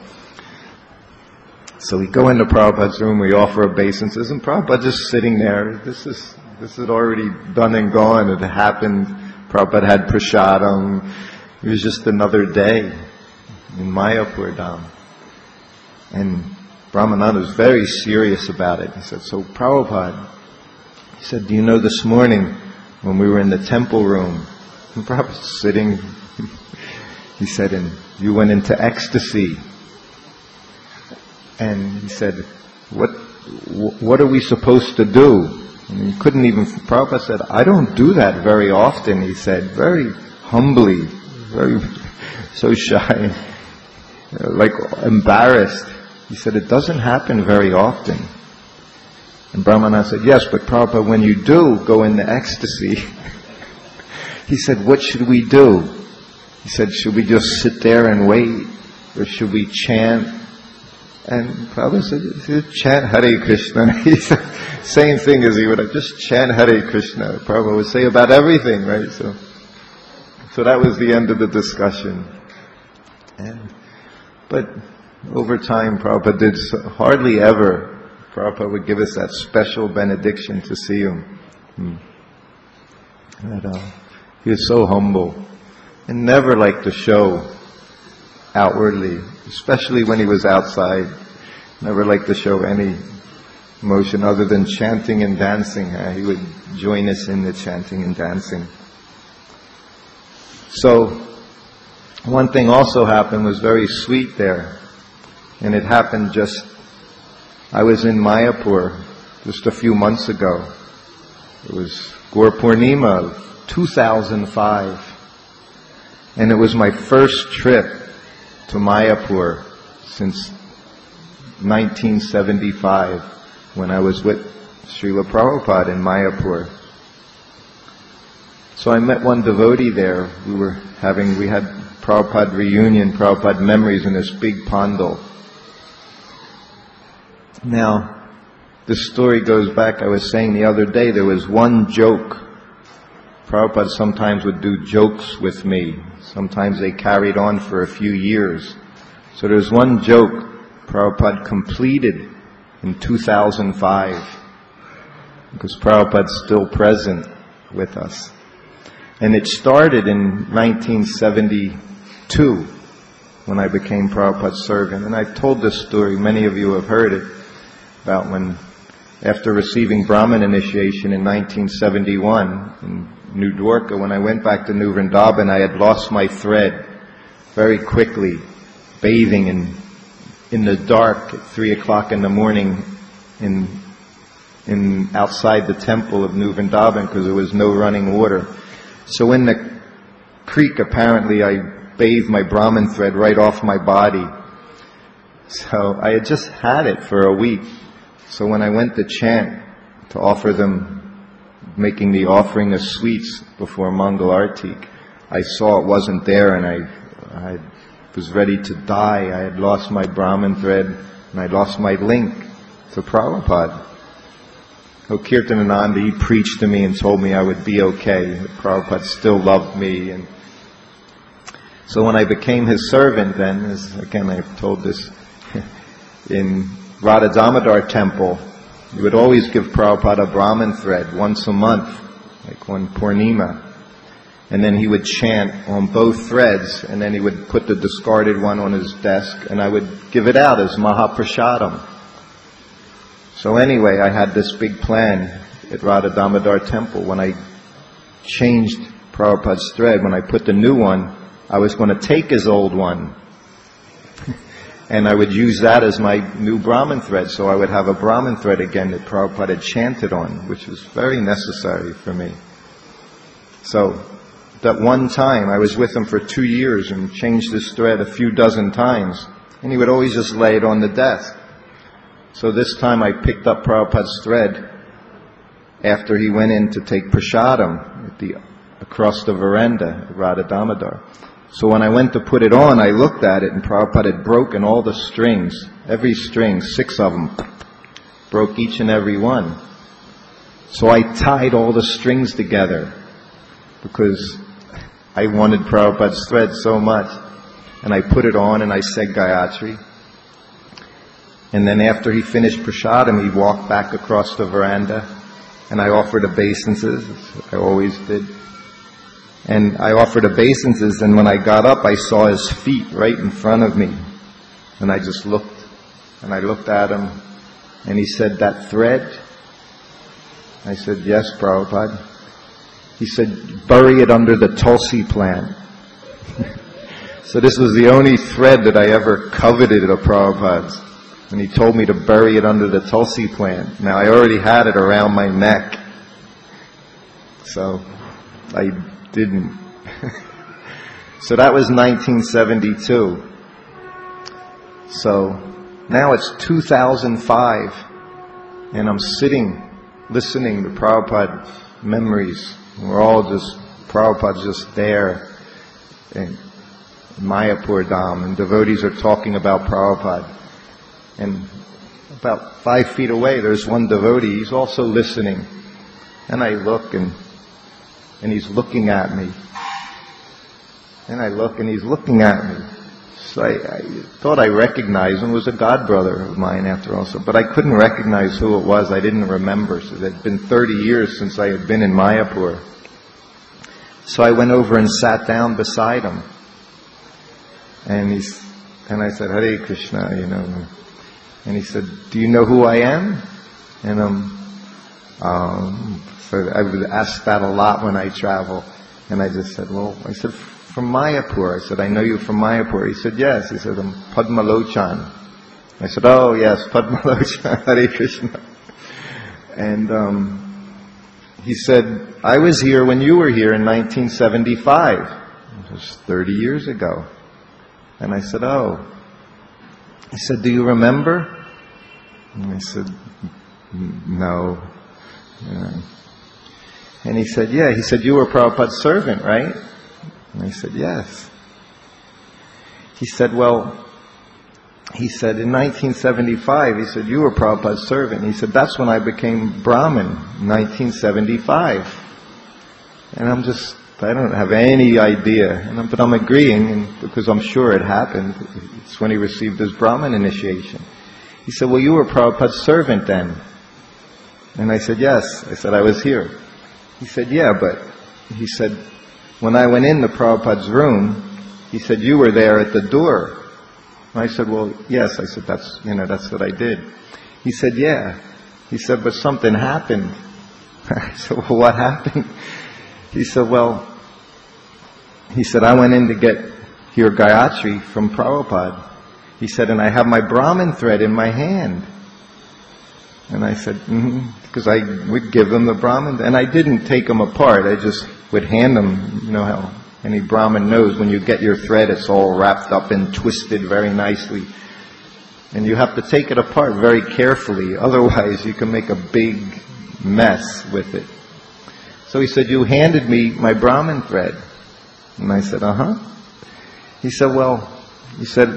So we go into Prabhupada's room, we offer obeisances, and Prabhupada just sitting there. This is this had already done and gone. It happened. Prabhupada had prasadam. It was just another day in Mayapur Dham. And Brahmananda was very serious about it. He said, so Prabhupada, he said, do you know this morning when we were in the temple room, and Prabhupada was sitting, he said, and you went into ecstasy. And he said, what what are we supposed to do? And he couldn't even, Prabhupada said, I don't do that very often, he said, very humbly, very, so shy, like embarrassed. He said, it doesn't happen very often. And Brahmana said, yes, but Prabhupada, when you do go into ecstasy, he said, what should we do? He said, should we just sit there and wait? Or should we chant? And Prabhupada said, chant Hare Krishna. He said, same thing as he would have, just chant Hare Krishna. Prabhupada would say about everything, right? So, so that was the end of the discussion. And, but over time, Prabhupada did so, hardly ever, Prabhupada would give us that special benediction to see him. Hmm. And, uh, he was so humble and never liked to show outwardly, especially when he was outside. Never liked to show any emotion other than chanting and dancing. Uh, he would join us in the chanting and dancing. So, one thing also happened was very sweet there. And it happened just, I was in Mayapur just a few months ago. It was Gaur Purnima of two thousand five. And it was my first trip to Mayapur since nineteen seventy-five, when I was with Srila Prabhupada in Mayapur. So I met one devotee there. We were having, we had Prabhupada reunion, Prabhupada memories in this big pandal. Now, this story goes back, I was saying the other day, there was one joke. Prabhupada sometimes would do jokes with me. Sometimes they carried on for a few years. So there's one joke Prabhupada completed in two thousand five, because Prabhupada's still present with us. And it started in nineteen seventy-two, when I became Prabhupada's servant. And I've told this story, many of you have heard it, about when, after receiving Brahmin initiation in nineteen seventy-one, in New Dwarka, when I went back to New Vrindavan, I had lost my thread very quickly, bathing in in the dark at three o'clock in the morning in in outside the temple of New Vrindavan, because there was no running water. So in the creek, apparently, I bathed my Brahmin thread right off my body. So I had just had it for a week. So when I went to chant, to offer them, making the offering of sweets before Mangal Arti, I saw it wasn't there, and I, I was ready to die. I had lost my Brahmin thread, and I lost my link to Prabhupada. Oh, Kirtanananda, he preached to me and told me I would be okay. Prabhupada still loved me. And so when I became his servant then, as again I've told this, in Radha Damodar temple, he would always give Prabhupada a Brahmin thread once a month, like one Purnima. And then he would chant on both threads, and then he would put the discarded one on his desk, and I would give it out as Mahaprasadam. So anyway, I had this big plan at Radha Damodar temple. When I changed Prabhupada's thread, when I put the new one, I was going to take his old one, and I would use that as my new Brahmin thread, so I would have a Brahmin thread again that Prabhupada had chanted on, which was very necessary for me. So, that one time, I was with him for two years and changed this thread a few dozen times, and he would always just lay it on the desk. So this time I picked up Prabhupada's thread after he went in to take prasadam at the, across the veranda at Radha Damodar. So when I went to put it on, I looked at it, and Prabhupada had broken all the strings, every string, six of them. broke each and every one. So I tied all the strings together because I wanted Prabhupada's thread so much. And I put it on and I said Gayatri. And then after he finished prasadam, he walked back across the veranda and I offered obeisances, as I always did. And I offered obeisances, and when I got up, I saw his feet right in front of me. And I just looked, and I looked at him, and he said, "That thread?" I said, "Yes, Prabhupada." He said, "Bury it under the Tulsi plant." So this was the only thread that I ever coveted of Prabhupada's. And he told me to bury it under the Tulsi plant. Now, I already had it around my neck. So, I didn't. So that was nineteen seventy-two. So, now it's two thousand five. And I'm sitting, listening to Prabhupada memories. We're all just, Prabhupada's just there in Mayapur Dham. And devotees are talking about Prabhupada. And about five feet away, there's one devotee. He's also listening. And I look, and and he's looking at me. And I look, and he's looking at me. So I, I thought I recognized him. It was a god brother of mine, after all. So, but I couldn't recognize who it was. I didn't remember. So it had been thirty years since I had been in Mayapur. So I went over and sat down beside him. And he's, and I said, "Hare Krishna," you know. And he said, "Do you know who I am?" And um, um, so I would ask that a lot when I travel. And I just said, "Well," I said, "from Mayapur." I said, "I know you from Mayapur." He said, "Yes." He said, "I'm Padmalochan." I said, "Oh, yes, Padmalochan, Hare Krishna." And um, he said, "I was here when you were here in nineteen seventy-five. It was thirty years ago." And I said, "Oh." He said, "Do you remember?" And I said, "No." Yeah. And he said, "Yeah." He said, "You were Prabhupada's servant, right?" And I said, "Yes." He said, "Well," he said, "in nineteen seventy-five, he said, you were Prabhupada's servant." He said, "That's when I became Brahmin, nineteen seventy-five. And I'm just, I don't have any idea, and I'm, but I'm agreeing, and because I'm sure it happened. It's when he received his Brahmin initiation. He said, "Well, you were Prabhupada's servant then." And I said, "Yes." I said, "I was here." He said, "Yeah, but," he said, "when I went into Prabhupada's room, he said, you were there at the door." And I said, "Well, yes." I said, that's, you know, that's what I did." He said, "Yeah." He said, "But something happened." I said, "Well, what happened?" He said, "Well," he said, "I went in to get your Gayatri from Prabhupada." He said, "and I have my Brahmin thread in my hand." And I said, mm-hmm, because I would give them the Brahmin, and I didn't take them apart. I just would hand them, you know how any Brahmin knows when you get your thread, it's all wrapped up and twisted very nicely. And you have to take it apart very carefully, otherwise you can make a big mess with it. So he said, "You handed me my Brahmin thread." And I said, "Uh-huh." He said, "Well," he said,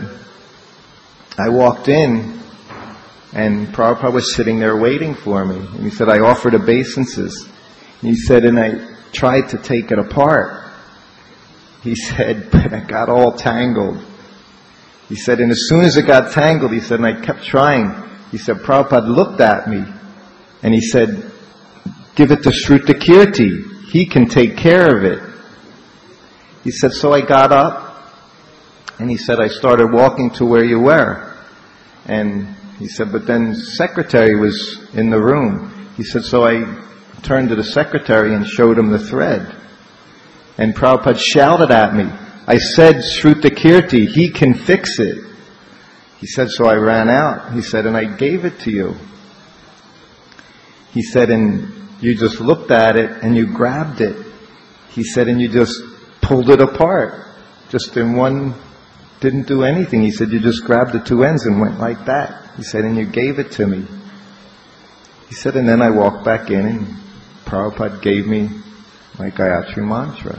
"I walked in and Prabhupada was sitting there waiting for me." And he said, "I offered obeisances." And he said, "And I tried to take it apart." He said, "But I got all tangled." He said, "And as soon as it got tangled," he said, "and I kept trying," he said, "Prabhupada looked at me and he said, 'Give it to Shrutakirti. He can take care of it.'" He said, "So I got up and he said, I started walking to where you were." And he said, "But then secretary was in the room." He said, "So I turned to the secretary and showed him the thread. And Prabhupada shouted at me. I said, 'Shrutakirti, he can fix it.' He said, so I ran out." He said, "And I gave it to you." He said, "And you just looked at it and you grabbed it." He said, "And you just pulled it apart. Just in one, didn't do anything." He said, "You just grabbed the two ends and went like that." He said, "And you gave it to me." He said, "And then I walked back in and Prabhupada gave me my Gayatri mantra."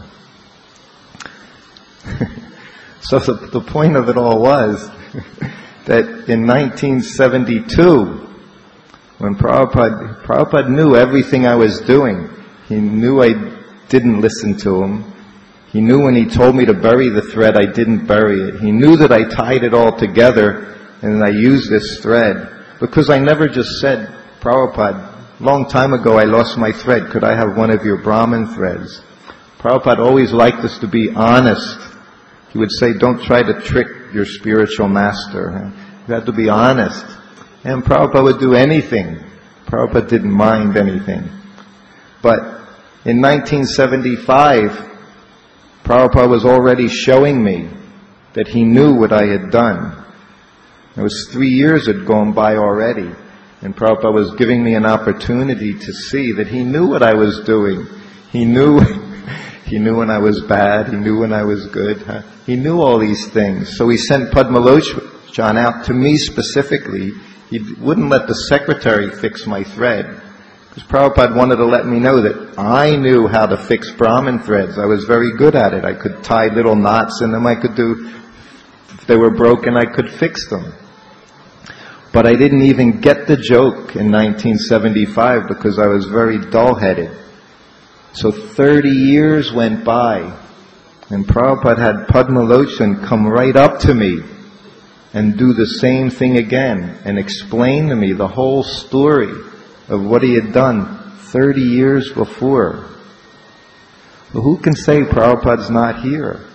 So the, the point of it all was that in nineteen seventy-two, when Prabhupada, Prabhupada knew everything I was doing. He knew I didn't listen to him. He knew when he told me to bury the thread, I didn't bury it. He knew that I tied it all together and I used this thread. Because I never just said, Prabhupada, long time ago I lost my thread. Could I have one of your Brahmin threads? Prabhupada always liked us to be honest. He would say, don't try to trick your spiritual master. You have to be honest. And Prabhupada would do anything. Prabhupada didn't mind anything. But in nineteen seventy-five, Prabhupada was already showing me that he knew what I had done. It was three years had gone by already, and Prabhupada was giving me an opportunity to see that he knew what I was doing. He knew, he knew when I was bad, he knew when I was good. He knew all these things. So he sent Padmalochan out to me specifically. He wouldn't let the secretary fix my thread. Because Prabhupada wanted to let me know that I knew how to fix Brahmin threads. I was very good at it. I could tie little knots in them. I could do, if they were broken, I could fix them. But I didn't even get the joke in nineteen seventy-five because I was very dull-headed. So thirty years went by, and Prabhupada had Padmalochan come right up to me and do the same thing again and explain to me the whole story of what he had done thirty years before. Well, who can say Prabhupada's not here?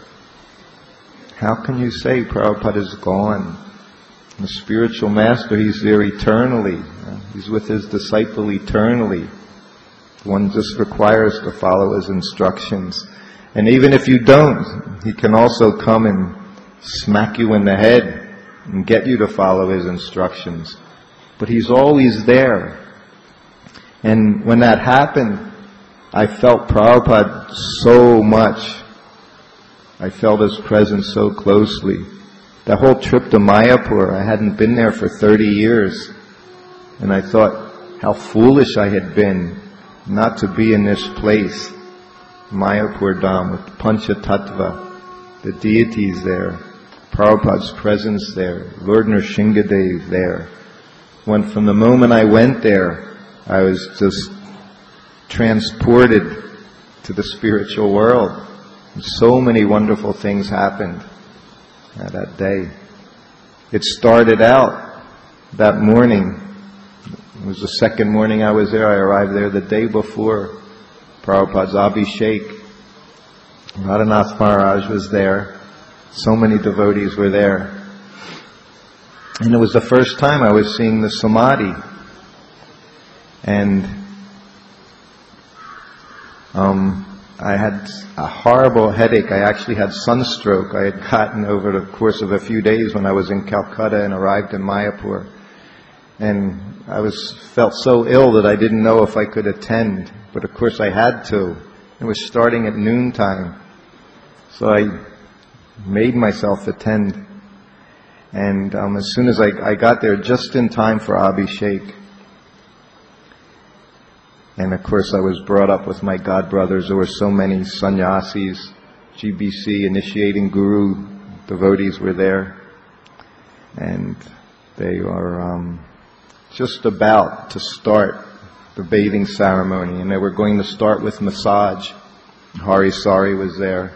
How can you say Prabhupada is gone? The spiritual master, he's there eternally. He's with his disciple eternally. One just requires to follow his instructions. And even if you don't, he can also come and smack you in the head and get you to follow his instructions. But he's always there. And when that happened, I felt Prabhupada so much. I felt his presence so closely. That whole trip to Mayapur, I hadn't been there for thirty years. And I thought how foolish I had been not to be in this place, Mayapur Dham, with Panchatattva, the deities there, Prabhupada's presence there, Lord Nrsingadev there. When from the moment I went there, I was just transported to the spiritual world. And so many wonderful things happened uh, that day. It started out that morning. It was the second morning I was there. I arrived there the day before Prabhupada's Abhishek. Radhanath Maharaj was there. So many devotees were there. And it was the first time I was seeing the Samadhi. And um, I had a horrible headache. I actually had sunstroke. I had gotten over the course of a few days when I was in Calcutta and arrived in Mayapur. And I was felt so ill that I didn't know if I could attend. But of course I had to. It was starting at noontime. So I made myself attend. And um, as soon as I, I got there, just in time for Abhishek. And of course I was brought up with my godbrothers. There were so many sannyasis, G B C, initiating guru devotees were there. And they are um, just about to start the bathing ceremony. And they were going to start with massage. Hari Sari was there.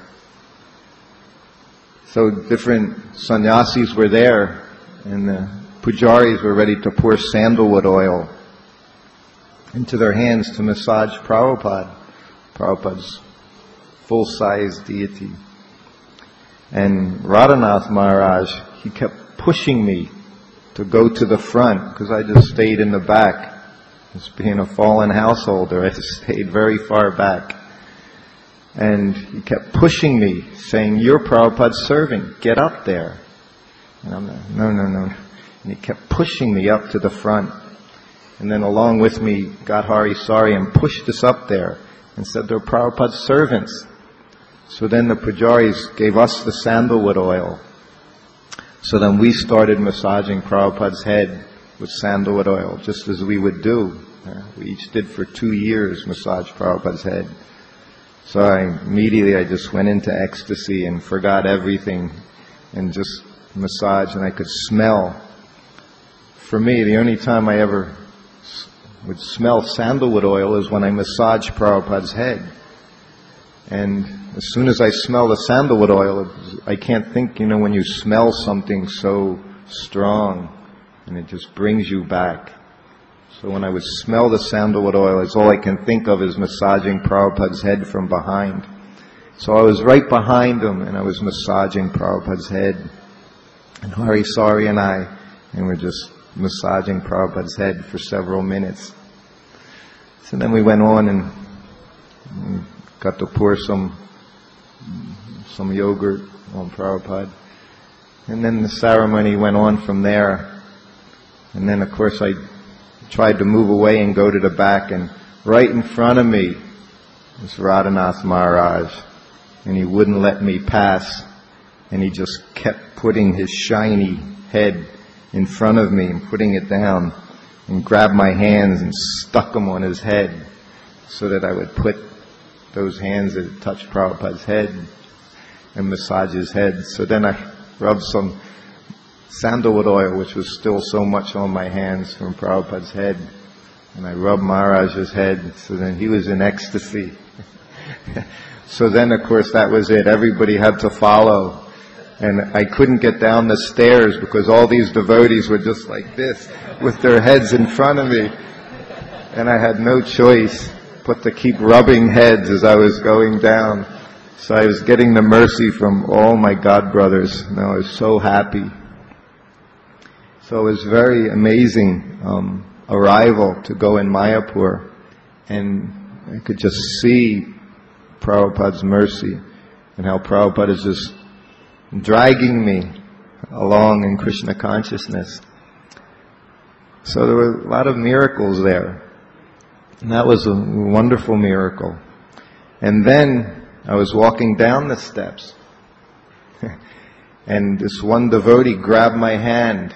So different sannyasis were there. And the pujaris were ready to pour sandalwood oil into their hands to massage Prabhupada, Prabhupada's full-size deity. And Radhanath Maharaj, he kept pushing me to go to the front because I just stayed in the back. Just being a fallen householder, I just stayed very far back. And he kept pushing me, saying, "You're Prabhupada's servant, get up there." And I'm like, no, no, no. And he kept pushing me up to the front. And then along with me got Hari Sari and pushed us up there and said they're Prabhupada's servants. So then the pujaris gave us the sandalwood oil. So then we started massaging Prabhupada's head with sandalwood oil, just as we would do. We each did for two years, massage Prabhupada's head. So I immediately I just went into ecstasy and forgot everything and just massaged, and I could smell. For me, the only time I ever would smell sandalwood oil is when I massaged Prabhupada's head. And as soon as I smell the sandalwood oil, I can't think, you know, when you smell something so strong and it just brings you back. So when I would smell the sandalwood oil, it's all I can think of is massaging Prabhupada's head from behind. So I was right behind him and I was massaging Prabhupada's head. And Hari Sari and I, and we're just massaging Prabhupada's head for several minutes. So then we went on and, and got to pour some some yogurt on Prabhupada. And then the ceremony went on from there. And then of course I tried to move away and go to the back, and right in front of me was Radhanath Maharaj, and he wouldn't let me pass, and he just kept putting his shiny head in front of me and putting it down, and grabbed my hands and stuck them on his head so that I would put those hands that touched Prabhupada's head and massage his head. So then I rubbed some sandalwood oil, which was still so much on my hands, from Prabhupada's head, and I rubbed Maharaj's head. So then he was in ecstasy. So then of course that was it. Everybody had to follow, and I couldn't get down the stairs because all these devotees were just like this with their heads in front of me, and I had no choice but to keep rubbing heads as I was going down. So I was getting the mercy from all my God brothers, and I was so happy. So it was very amazing um, arrival to go in Mayapur, and I could just see Prabhupada's mercy and how Prabhupada is just dragging me along in Krishna consciousness. So there were a lot of miracles there, and that was a wonderful miracle. And then I was walking down the steps, and this one devotee grabbed my hand.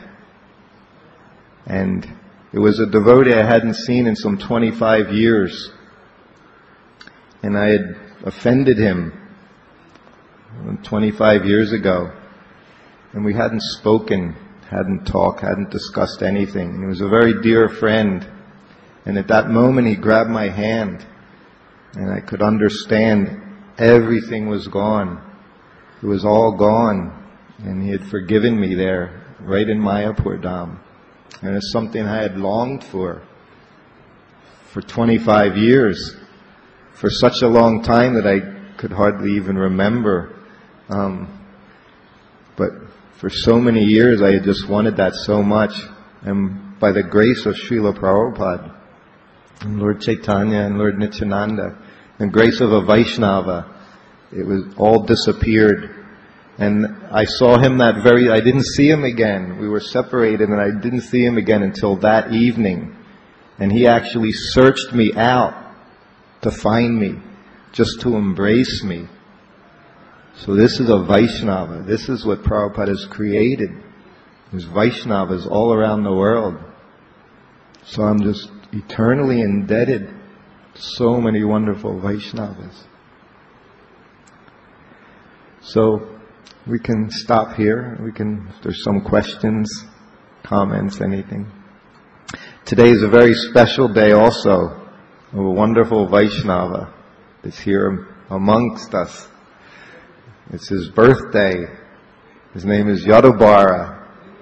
And it was a devotee I hadn't seen in some twenty-five years. And I had offended him twenty-five years ago. And we hadn't spoken, hadn't talked, hadn't discussed anything. And he was a very dear friend. And at that moment he grabbed my hand. And I could understand everything was gone. It was all gone. And he had forgiven me there, right in Mayapur Dham. And it's something I had longed for for twenty-five years, for such a long time that I could hardly even remember. Um, but for so many years I had just wanted that so much. And by the grace of Srila Prabhupada, and Lord Chaitanya and Lord Nityananda, and grace of a Vaishnava, it was all disappeared. And I saw him that very, I didn't see him again. We were separated and I didn't see him again until that evening. And he actually searched me out to find me, just to embrace me. So this is a Vaishnava. This is what Prabhupada has created. There's Vaishnavas all around the world. So I'm just eternally indebted to so many wonderful Vaishnavas. So we can stop here. We can, if there's some questions, comments, anything. Today is a very special day also of a wonderful Vaishnava that's here amongst us. It's his birthday. His name is Yadubara.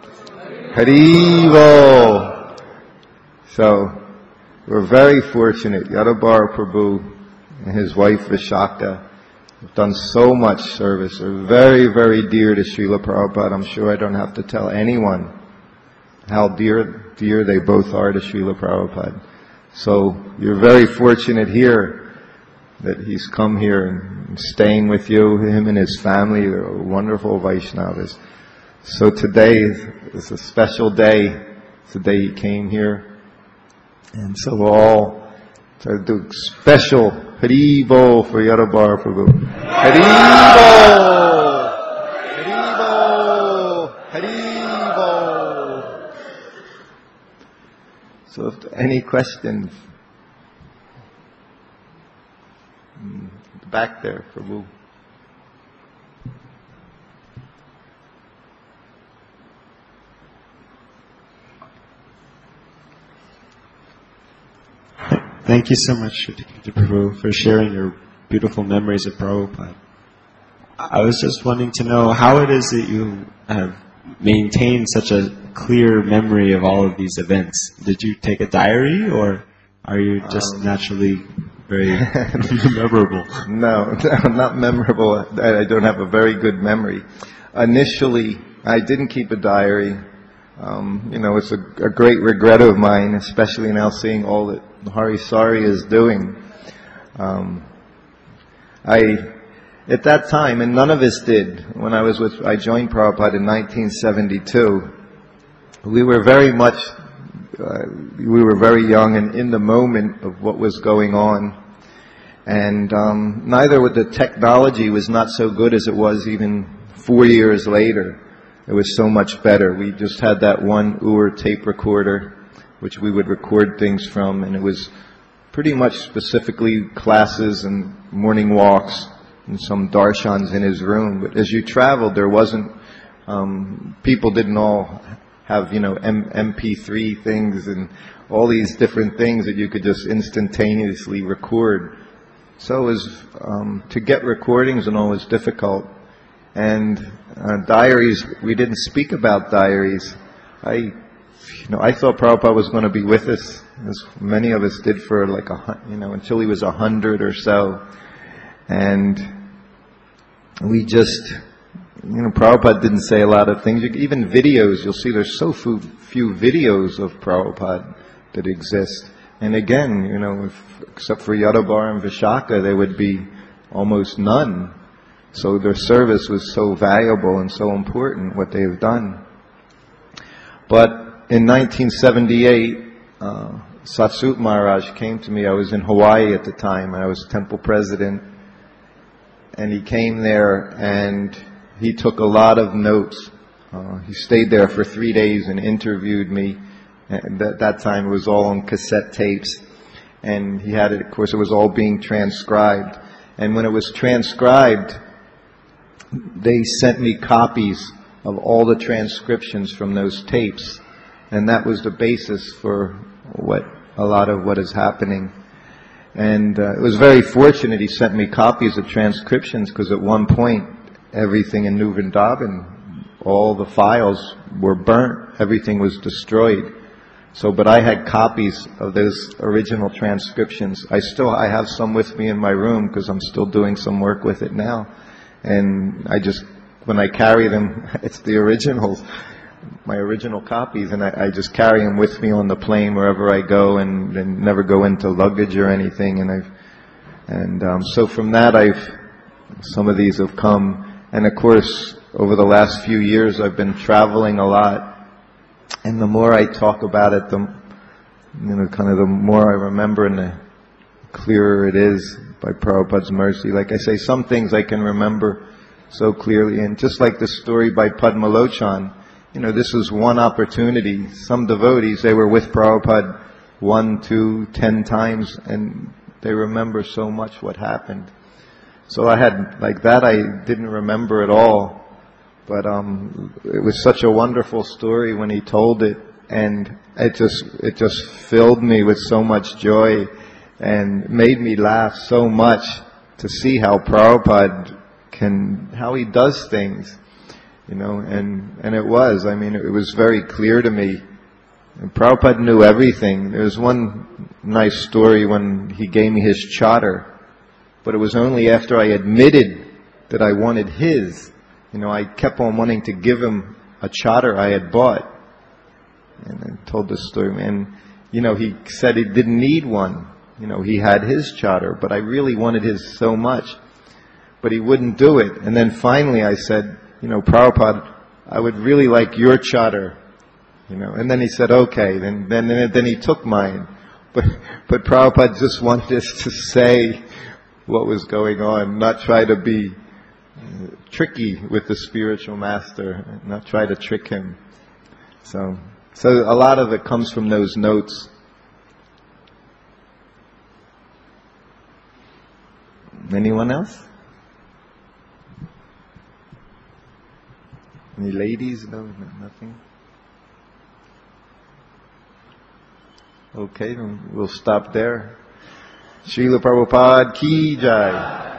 Haribo! So, we're very fortunate. Yadubara Prabhu and his wife Vishaka have done so much service. They're very, very dear to Srila Prabhupada. I'm sure I don't have to tell anyone how dear, dear they both are to Srila Prabhupada. So you're very fortunate here that he's come here and staying with you. Him and his family, they're wonderful Vaishnavas. So today is a special day. It's the day he came here. And so we'll all try to do special Haribo for Yadubara Prabhu. Haribo! Haribo! Haribo! So if there are any questions, back there, Prabhu. Thank you so much, Sridhar Prabhu, for sharing your beautiful memories of Prabhupada. I was just wanting to know how it is that you have maintained such a clear memory of all of these events. Did you take a diary, or are you just um, naturally very memorable? No, no, not memorable. I, I don't have a very good memory. Initially, I didn't keep a diary. Um, you know, it's a, a great regret of mine, especially now seeing all that Hari Sari is doing. Um, I, at that time, and none of us did, when I was with, I joined Prabhupada in nineteen seventy-two, we were very much, uh, we were very young and in the moment of what was going on. And um, neither with the technology was not so good as it was even four years later. It was so much better. We just had that one U R tape recorder, which we would record things from, and it was pretty much specifically classes and morning walks and some darshans in his room. But as you traveled, there wasn't, um, people didn't all have, you know, M- MP3 things and all these different things that you could just instantaneously record. So it was, um, to get recordings and all was difficult. And uh, diaries, we didn't speak about diaries. I, you know, I thought Prabhupada was going to be with us, as many of us did for like a, you know, until he was a hundred or so. And we just, you know, Prabhupada didn't say a lot of things. Even videos, you'll see there's so few, few videos of Prabhupada that exist. And again, you know, if, except for Yadavar and Vishaka, there would be almost none. So their service was so valuable and so important, what they have done. But in nineteen seventy-eight, uh, Satsut Maharaj came to me. I was in Hawaii at the time, and I was temple president. And he came there, and he took a lot of notes. Uh, he stayed there for three days and interviewed me. And at that time, it was all on cassette tapes. And he had it, of course, it was all being transcribed. And when it was transcribed, they sent me copies of all the transcriptions from those tapes, and that was the basis for what a lot of what is happening. And uh, it was very fortunate he sent me copies of transcriptions, because at one point everything in New Vrindavan, all the files were burnt, everything was destroyed. So, but I had copies of those original transcriptions. I still, I have some with me in my room because I'm still doing some work with it now. And I just, when I carry them, it's the originals, my original copies, and I, I just carry them with me on the plane wherever I go, and, and never go into luggage or anything. And I've, and um, so from that, I've, some of these have come. And of course, over the last few years, I've been traveling a lot. And the more I talk about it, the, you know, kind of the more I remember, and the clearer it is by Prabhupada's mercy. Like I say, some things I can remember so clearly. And just like the story by Padmalochan, you know, this was one opportunity. Some devotees, they were with Prabhupada one, two, ten times, and they remember so much what happened. So I had, like that I didn't remember at all. But um, it was such a wonderful story when he told it, and it just it just filled me with so much joy, and made me laugh so much to see how Prabhupada can, how he does things, you know. And and it was, I mean, it was very clear to me. And Prabhupada knew everything. There was one nice story when he gave me his charter, but it was only after I admitted that I wanted his. You know, I kept on wanting to give him a charter I had bought. And I told this story. And, you know, he said he didn't need one. You know, he had his charter, but I really wanted his so much. But he wouldn't do it. And then finally I said, you know, Prabhupada, I would really like your charter. You know, and then he said, okay. Then, then, then he took mine. But, but Prabhupada just wanted us to say what was going on, not try to be tricky with the spiritual master, not try to trick him. So, so a lot of it comes from those notes. Anyone else? Any ladies? No, nothing. Okay, then we'll stop there. Srila Prabhupada Ki Jai.